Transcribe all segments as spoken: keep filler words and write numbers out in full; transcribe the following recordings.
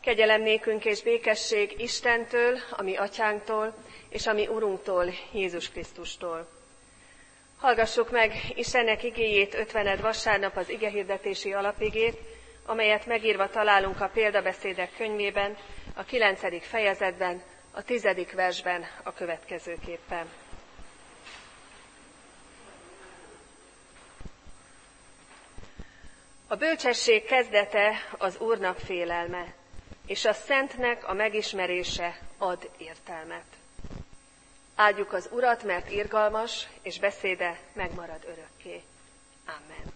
Kegyelem nékünk és békesség Istentől, a mi atyánktól, és a mi Urunktól, Jézus Krisztustól. Hallgassuk meg Istennek igéjét ötvened vasárnap az igehirdetési alapigét, amelyet megírva találunk a példabeszédek könyvében, a kilencedik fejezetben, a tizedik versben a következőképpen. A bölcsesség kezdete az Úrnak félelme, és a Szentnek a megismerése ad értelmet. Áldjuk az Urat, mert irgalmas, és beszéde megmarad örökké. Amen.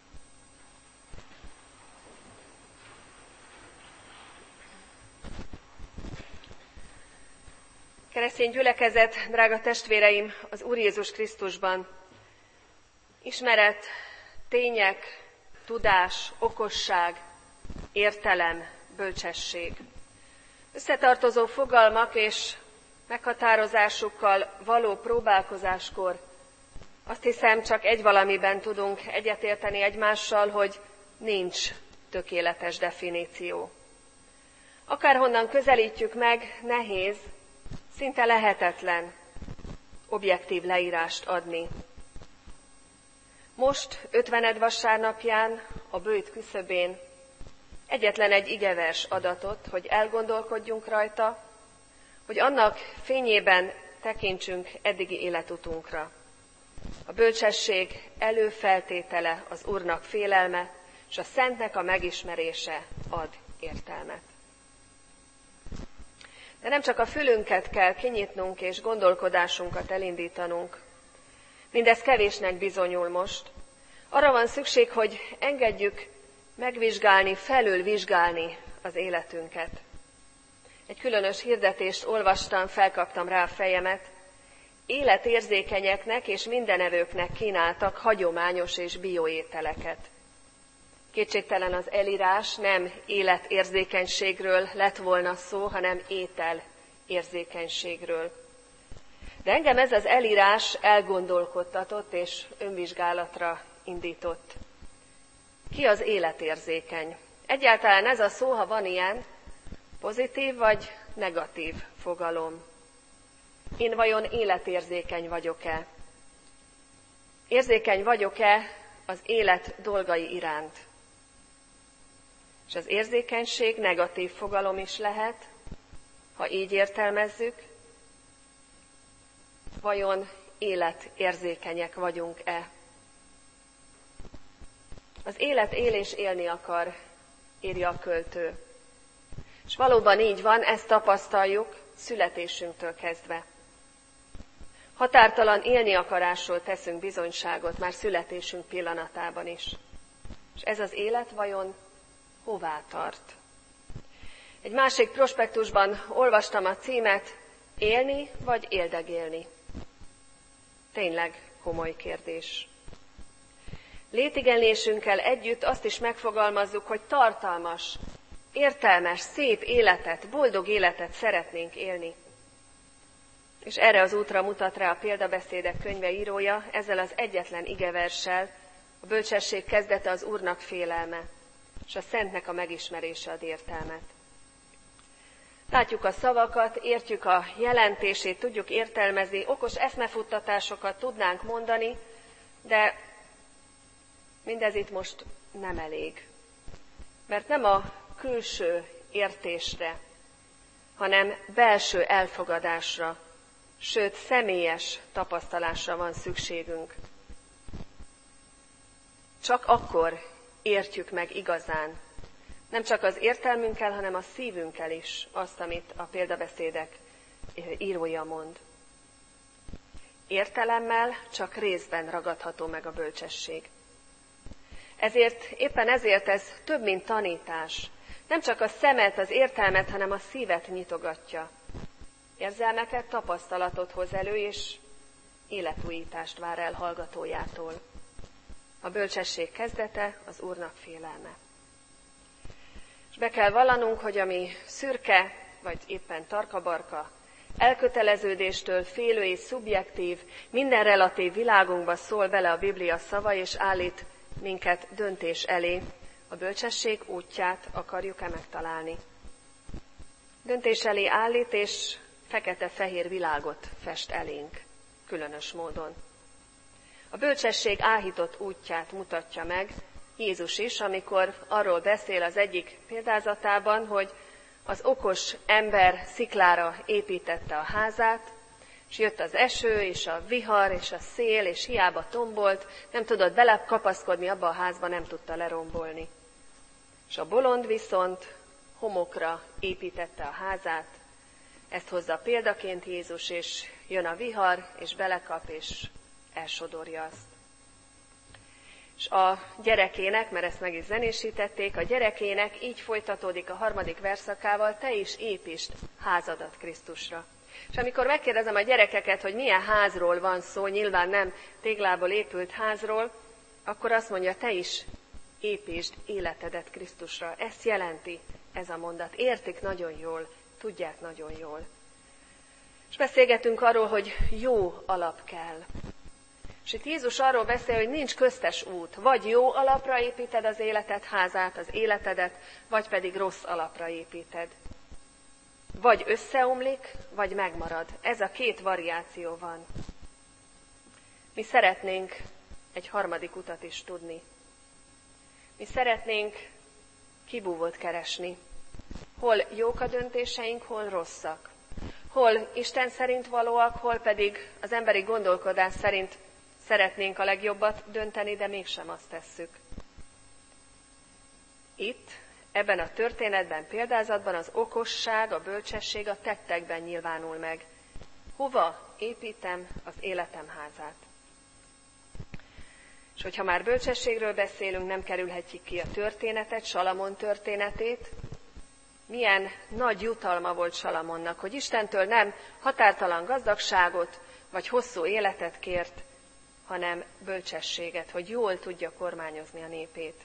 Keresztény gyülekezet, drága testvéreim, az Úr Jézus Krisztusban ismeret, tények, tudás, okosság, értelem, bölcsesség. Összetartozó fogalmak és meghatározásukkal való próbálkozáskor azt hiszem, csak egy valamiben tudunk egyetérteni egymással, hogy nincs tökéletes definíció. Akárhonnan közelítjük meg, nehéz, szinte lehetetlen objektív leírást adni. Most, ötvened vasárnapján, a bőjt küszöbén egyetlen egy igevers adatot, hogy elgondolkodjunk rajta, hogy annak fényében tekintsünk eddigi életutunkra. A bölcsesség előfeltétele az Úrnak félelme, és a Szentnek a megismerése ad értelmet. De nem csak a fülünket kell kinyitnunk és gondolkodásunkat elindítanunk. Mindez kevésnek bizonyul most. Arra van szükség, hogy engedjük megvizsgálni, felülvizsgálni az életünket. Egy különös hirdetést olvastam, felkaptam rá a fejemet. Életérzékenyeknek és mindenevőknek kínáltak hagyományos és bioételeket. Kétségtelen az elírás nem életérzékenységről lett volna szó, hanem ételérzékenységről. De engem ez az elírás elgondolkodtatott és önvizsgálatra indított. Ki az életérzékeny? Egyáltalán ez a szó, ha van ilyen, pozitív vagy negatív fogalom. Én vajon életérzékeny vagyok-e? Érzékeny vagyok-e az élet dolgai iránt? És az érzékenység negatív fogalom is lehet, ha így értelmezzük. Vajon életérzékenyek vagyunk-e? Az élet él és élni akar, írja a költő. És valóban így van, ezt tapasztaljuk születésünktől kezdve. Határtalan élni akarásról teszünk bizonyságot már születésünk pillanatában is. És ez az élet vajon hová tart? Egy másik prospektusban olvastam a címet, élni vagy éldegélni? Tényleg komoly kérdés. Létigenlésünkkel együtt azt is megfogalmazzuk, hogy tartalmas, értelmes, szép életet, boldog életet szeretnénk élni. És erre az útra mutat rá a példabeszédek könyve írója, ezzel az egyetlen igeverssel, a bölcsesség kezdete az Úrnak félelme, és a Szentnek a megismerése ad értelmet. Látjuk a szavakat, értjük a jelentését, tudjuk értelmezni, okos eszmefuttatásokat tudnánk mondani, de mindez itt most nem elég. Mert nem a külső értésre, hanem belső elfogadásra, sőt személyes tapasztalásra van szükségünk. Csak akkor értjük meg igazán, nem csak az értelmünkkel, hanem a szívünkkel is azt, amit a példabeszédek írója mond. Értelemmel csak részben ragadható meg a bölcsesség. Ezért, éppen ezért ez több, mint tanítás. Nem csak a szemet, az értelmet, hanem a szívet nyitogatja. Érzelmeket, tapasztalatot hoz elő, és életújítást vár el hallgatójától. A bölcsesség kezdete az Úrnak félelme. És be kell vallanunk, hogy ami szürke, vagy éppen tarkabarka, elköteleződéstől félő és szubjektív, minden relatív világunkba szól bele a Biblia szava, és állít minket döntés elé, a bölcsesség útját akarjuk-e megtalálni. Döntés elé állít, és fekete-fehér világot fest elénk, különös módon. A bölcsesség áhított útját mutatja meg Jézus is, amikor arról beszél az egyik példázatában, hogy az okos ember sziklára építette a házát, és jött az eső, és a vihar, és a szél, és hiába tombolt, nem tudott belekapaszkodni abba a házba, nem tudta lerombolni. És a bolond viszont homokra építette a házát, ezt hozza példaként Jézus, és jön a vihar, és belekap, és elsodorja azt. És a gyerekének, mert ezt meg is zenésítették, a gyerekének így folytatódik a harmadik verszakával, te is építsd házadat Krisztusra. És amikor megkérdezem a gyerekeket, hogy milyen házról van szó, nyilván nem téglából épült házról, akkor azt mondja, te is építsd életedet Krisztusra. Ezt jelenti ez a mondat. Értik nagyon jól, tudják nagyon jól. És beszélgetünk arról, hogy jó alap kell. És itt Jézus arról beszél, hogy nincs köztes út. Vagy jó alapra építed az életed házát, az életedet, vagy pedig rossz alapra építed. Vagy összeomlik, vagy megmarad. Ez a két variáció van. Mi szeretnénk egy harmadik utat is tudni. Mi szeretnénk kibúvót keresni. Hol jók a döntéseink, hol rosszak. Hol Isten szerint valóak, hol pedig az emberi gondolkodás szerint szeretnénk a legjobbat dönteni, de mégsem azt tesszük. Itt, ebben a történetben, példázatban az okosság, a bölcsesség a tettekben nyilvánul meg. Hova építem az életem házát? És hogyha már bölcsességről beszélünk, nem kerülhetjük ki a történetet, Salamon történetét. Milyen nagy jutalma volt Salamonnak, hogy Istentől nem határtalan gazdagságot, vagy hosszú életet kért, hanem bölcsességet, hogy jól tudja kormányozni a népét.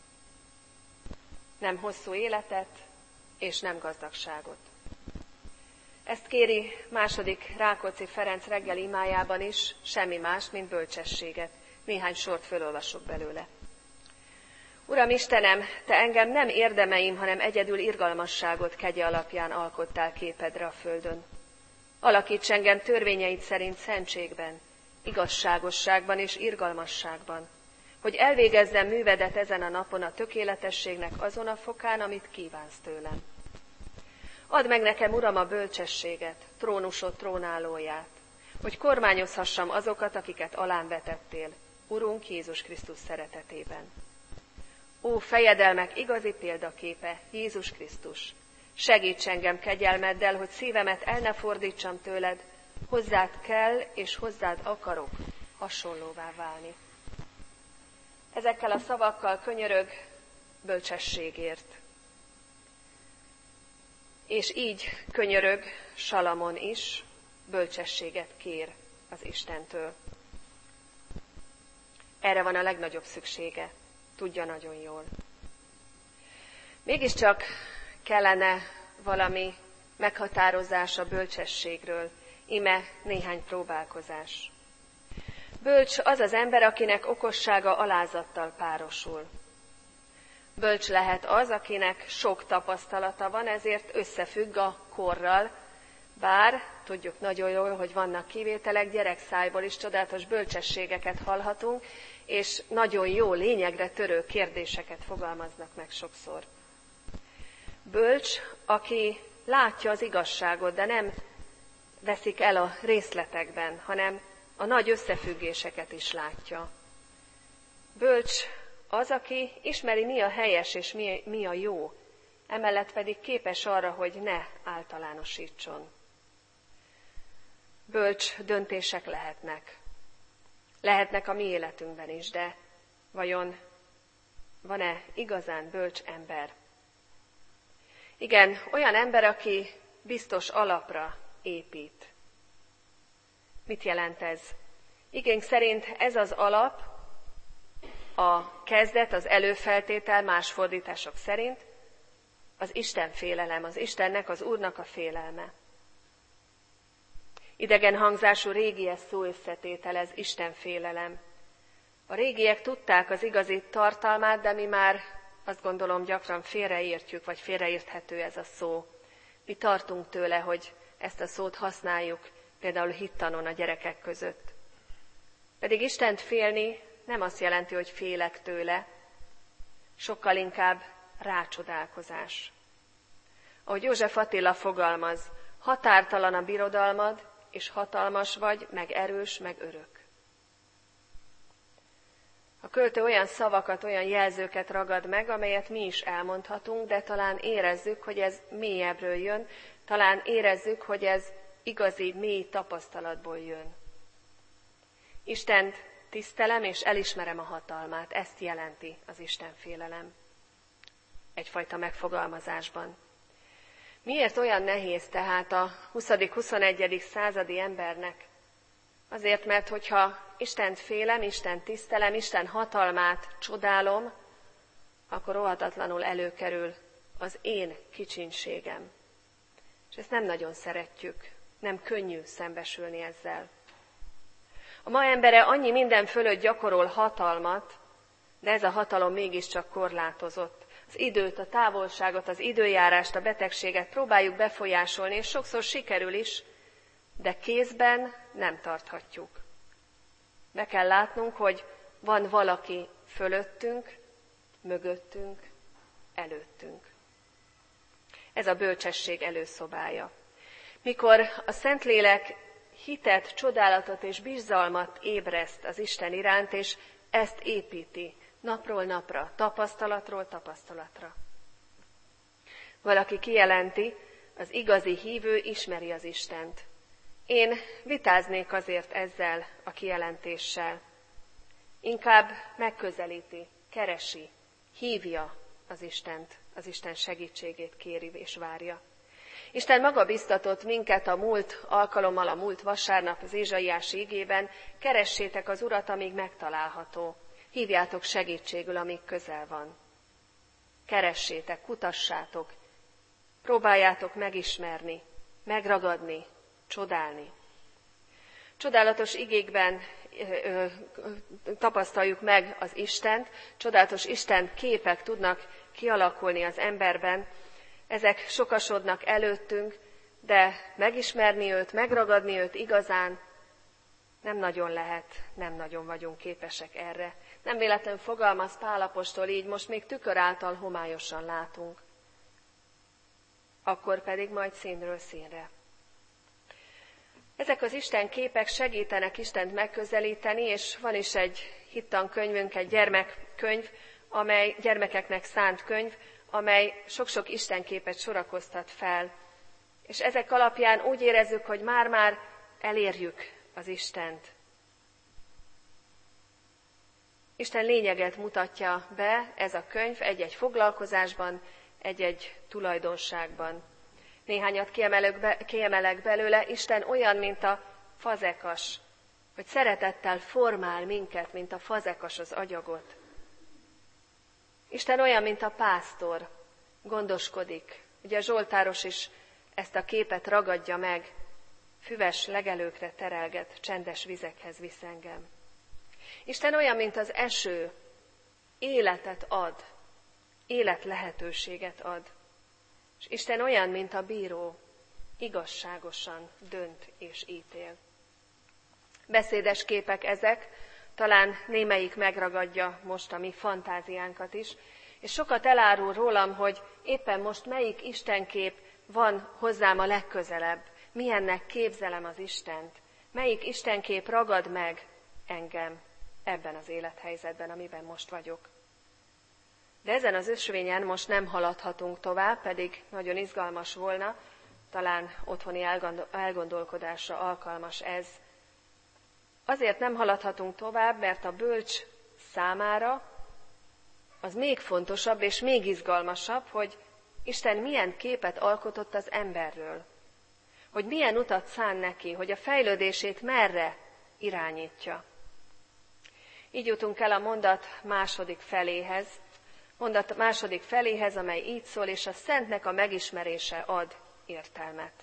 Nem hosszú életet, és nem gazdagságot. Ezt kéri második Rákóczi Ferenc reggeli imájában is, semmi más, mint bölcsességet. Néhány sort fölolvasok belőle. Uram Istenem, te engem nem érdemeim, hanem egyedül irgalmasságot kegye alapján alkottál képedre a földön. Alakíts engem törvényeid szerint szentségben, igazságosságban és irgalmasságban, hogy elvégezzem művedet ezen a napon a tökéletességnek azon a fokán, amit kívánsz tőlem. Add meg nekem, Uram, a bölcsességet, trónusod trónálóját, hogy kormányozhassam azokat, akiket alám vetettél, Urunk Jézus Krisztus szeretetében. Ó, fejedelmek igazi példaképe, Jézus Krisztus, segíts engem kegyelmeddel, hogy szívemet el ne fordítsam tőled, hozzád kell és hozzád akarok hasonlóvá válni. Ezekkel a szavakkal könyörög bölcsességért. És így könyörög Salamon is, bölcsességet kér az Istentől. Erre van a legnagyobb szüksége, tudja nagyon jól. Mégiscsak kellene valami meghatározás a bölcsességről, ime néhány próbálkozás. Bölcs az az ember, akinek okossága alázattal párosul. Bölcs lehet az, akinek sok tapasztalata van, ezért összefügg a korral, bár tudjuk nagyon jól, hogy vannak kivételek, gyerekszájból is csodálatos bölcsességeket hallhatunk, és nagyon jó, lényegre törő kérdéseket fogalmaznak meg sokszor. Bölcs, aki látja az igazságot, de nem veszik el a részletekben, hanem a nagy összefüggéseket is látja. Bölcs az, aki ismeri, mi a helyes és mi, mi a jó, emellett pedig képes arra, hogy ne általánosítson. Bölcs döntések lehetnek. Lehetnek a mi életünkben is, de vajon van-e igazán bölcs ember? Igen, olyan ember, aki biztos alapra épít. Mit jelent ez? Igény szerint ez az alap, a kezdet, az előfeltétel más fordítások szerint az Isten félelem, az Istennek, az Úrnak a félelme. Idegen hangzású régies szó összetételez Isten félelem. A régiek tudták az igazi tartalmát, de mi már azt gondolom gyakran félreértjük, vagy félreérthető ez a szó. Mi tartunk tőle, hogy ezt a szót használjuk, például hittanon a gyerekek között. Pedig Istent félni nem azt jelenti, hogy félek tőle, sokkal inkább rácsodálkozás. Ahogy József Attila fogalmaz, határtalan a birodalmad, és hatalmas vagy, meg erős, meg örök. A költő olyan szavakat, olyan jelzőket ragad meg, amelyet mi is elmondhatunk, de talán érezzük, hogy ez mélyebbről jön, talán érezzük, hogy ez igazi, mély tapasztalatból jön. Istent tisztelem és elismerem a hatalmát, ezt jelenti az Istenfélelem. Egyfajta megfogalmazásban. Miért olyan nehéz tehát a huszadik-huszonegyedik századi embernek? Azért, mert hogyha Istent félem, Istent tisztelem, Isten hatalmát csodálom, akkor óhatatlanul előkerül az én kicsinségem. És ezt nem nagyon szeretjük, nem könnyű szembesülni ezzel. A ma embere annyi minden fölött gyakorol hatalmat, de ez a hatalom mégiscsak korlátozott. Az időt, a távolságot, az időjárást, a betegséget próbáljuk befolyásolni, és sokszor sikerül is, de kézben nem tarthatjuk. Be kell látnunk, hogy van valaki fölöttünk, mögöttünk, előttünk. Ez a bölcsesség előszobája. Mikor a Szentlélek hitet, csodálatot és bizalmat ébreszt az Isten iránt, és ezt építi napról napra, tapasztalatról tapasztalatra. Valaki kijelenti, az igazi hívő ismeri az Istent. Én vitáznék azért ezzel a kijelentéssel. Inkább megközelíti, keresi, hívja az Istent, az Isten segítségét kéri és várja. Isten maga biztatott minket a múlt alkalommal, a múlt vasárnap az Ézsaiás ígében, keressétek az Urat, amíg megtalálható. Hívjátok segítségül, amíg közel van. Keressétek, kutassátok, próbáljátok megismerni, megragadni, csodálni. Csodálatos igékben ö, ö, tapasztaljuk meg az Istent, csodálatos Isten képek tudnak kialakulni az emberben, ezek sokasodnak előttünk, de megismerni őt, megragadni őt igazán nem nagyon lehet, nem nagyon vagyunk képesek erre. Nem véletlen fogalmaz Pál apostol így, most még tükör által homályosan látunk. Akkor pedig majd színről színre. Ezek az Isten képek segítenek Istent megközelíteni, és van is egy hittankönyvünk, egy gyermekkönyv, amely gyermekeknek szánt könyv, amely sok-sok istenképet sorakoztat fel. És ezek alapján úgy érezzük, hogy már-már elérjük az Istent. Isten lényeget mutatja be ez a könyv egy-egy foglalkozásban, egy-egy tulajdonságban. Néhányat kiemelek, be, kiemelek belőle, Isten olyan, mint a fazekas, hogy szeretettel formál minket, mint a fazekas az agyagot. Isten olyan, mint a pásztor, gondoskodik. Ugye a zsoltáros is ezt a képet ragadja meg, füves legelőkre terelget, csendes vizekhez visz engem. Isten olyan, mint az eső, életet ad, élet lehetőséget ad. És Isten olyan, mint a bíró, igazságosan dönt és ítél. Beszédes képek ezek, talán némelyik megragadja most a mi fantáziánkat is, és sokat elárul rólam, hogy éppen most melyik istenkép van hozzám a legközelebb, milyennek képzelem az Istent, melyik istenkép ragad meg engem ebben az élethelyzetben, amiben most vagyok. De ezen az ösvényen most nem haladhatunk tovább, pedig nagyon izgalmas volna, talán otthoni elgondolkodásra alkalmas ez. Azért nem haladhatunk tovább, mert a bölcs számára az még fontosabb és még izgalmasabb, hogy Isten milyen képet alkotott az emberről, hogy milyen utat szán neki, hogy a fejlődését merre irányítja. Így jutunk el a mondat második feléhez, mondat második feléhez, amely így szól, és a Szentnek a megismerése ad értelmet.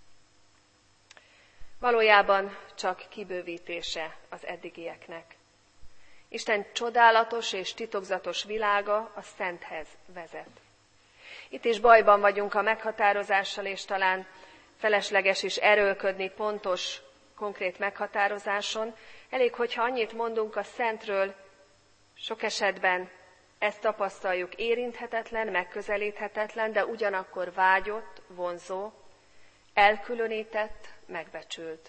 Valójában csak kibővítése az eddigieknek. Isten csodálatos és titokzatos világa a Szenthez vezet. Itt is bajban vagyunk a meghatározással, és talán felesleges is erőlködni pontos, konkrét meghatározáson. Elég, hogyha annyit mondunk a Szentről, sok esetben ezt tapasztaljuk érinthetetlen, megközelíthetetlen, de ugyanakkor vágyott, vonzó, elkülönített, megbecsült.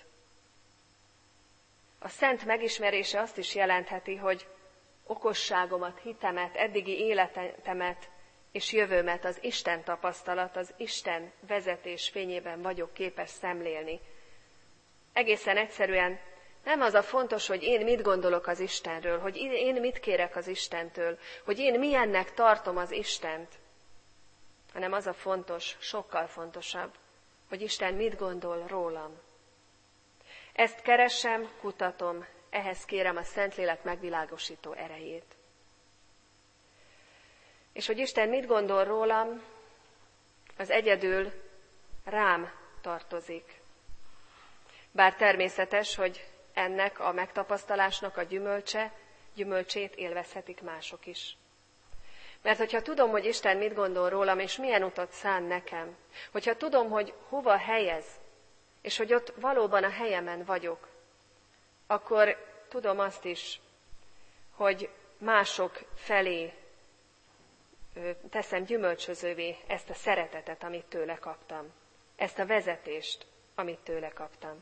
A Szent megismerése azt is jelentheti, hogy okosságomat, hitemet, eddigi életemet és jövőmet az Isten tapasztalat, az Isten vezetés fényében vagyok képes szemlélni. Egészen egyszerűen nem az a fontos, hogy én mit gondolok az Istenről, hogy én mit kérek az Istentől, hogy én milyennek tartom az Istent, hanem az a fontos, sokkal fontosabb, hogy Isten mit gondol rólam. Ezt keresem, kutatom, ehhez kérem a Szentlélek megvilágosító erejét. És hogy Isten mit gondol rólam, az egyedül rám tartozik. Bár természetes, hogy ennek a megtapasztalásnak a gyümölcse, gyümölcsét élvezhetik mások is. Mert hogyha tudom, hogy Isten mit gondol rólam, és milyen utat szán nekem, hogyha tudom, hogy hova helyez, és hogy ott valóban a helyemen vagyok, akkor tudom azt is, hogy mások felé teszem gyümölcsözővé ezt a szeretetet, amit tőle kaptam, ezt a vezetést, amit tőle kaptam.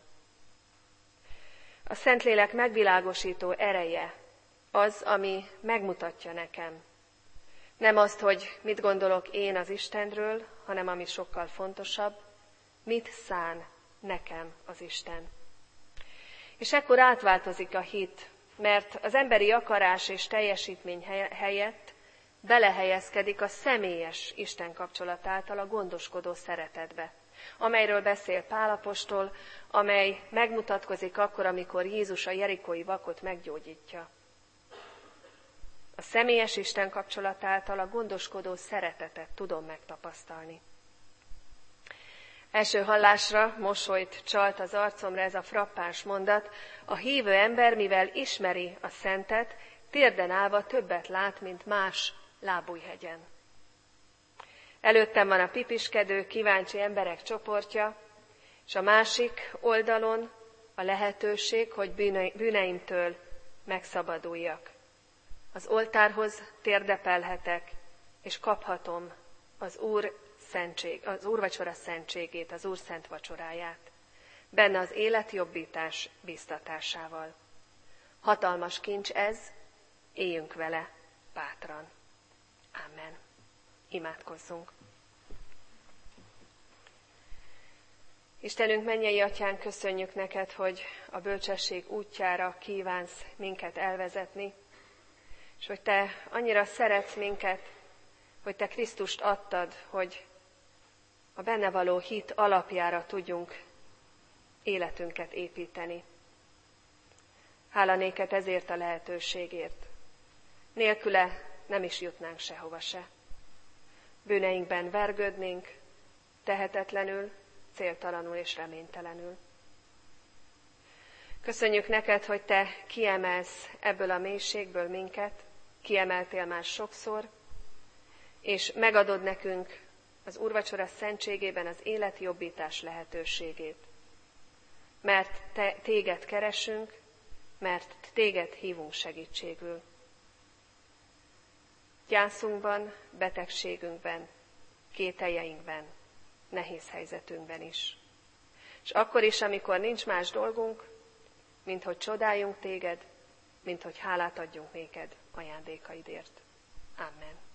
A Szentlélek megvilágosító ereje az, ami megmutatja nekem. Nem azt, hogy mit gondolok én az Istenről, hanem ami sokkal fontosabb, mit szán nekem az Isten. És ekkor átváltozik a hit, mert az emberi akarás és teljesítmény helyett belehelyezkedik a személyes Isten kapcsolat által a gondoskodó szeretetbe, amelyről beszél Pál apostol, amely megmutatkozik akkor, amikor Jézus a jerikói vakot meggyógyítja. A személyes Isten kapcsolat által a gondoskodó szeretetet tudom megtapasztalni. Első hallásra mosolyt csalt az arcomra ez a frappáns mondat: a hívő ember, mivel ismeri a Szentet, térden állva többet lát, mint más lábújhegyen. Előttem van a pipiskedő, kíváncsi emberek csoportja, és a másik oldalon a lehetőség, hogy bűneimtől megszabaduljak. Az oltárhoz térdepelhetek, és kaphatom az Úr szentség, az úrvacsora szentségét, az Úr szent vacsoráját, benne az életjobbítás biztatásával. Hatalmas kincs ez, éljünk vele bátran. Amen. Imádkozzunk. Istenünk, mennyei Atyánk, köszönjük neked, hogy a bölcsesség útjára kívánsz minket elvezetni, és hogy te annyira szeretsz minket, hogy te Krisztust adtad, hogy a benne való hit alapjára tudjunk életünket építeni. Hála néked ezért a lehetőségért. Nélküle nem is jutnánk sehova se. Bűneinkben vergődnénk, tehetetlenül, céltalanul és reménytelenül. Köszönjük neked, hogy te kiemelsz ebből a mélységből minket, kiemeltél már sokszor, és megadod nekünk az úrvacsora szentségében az életjobbítás lehetőségét. Mert te, téged keresünk, mert téged hívunk segítségül. Gyászunkban, betegségünkben, kételjeinkben, nehéz helyzetünkben is. És akkor is, amikor nincs más dolgunk, mint hogy csodáljunk téged, mint hogy hálát adjunk néked ajándékaidért. Amen.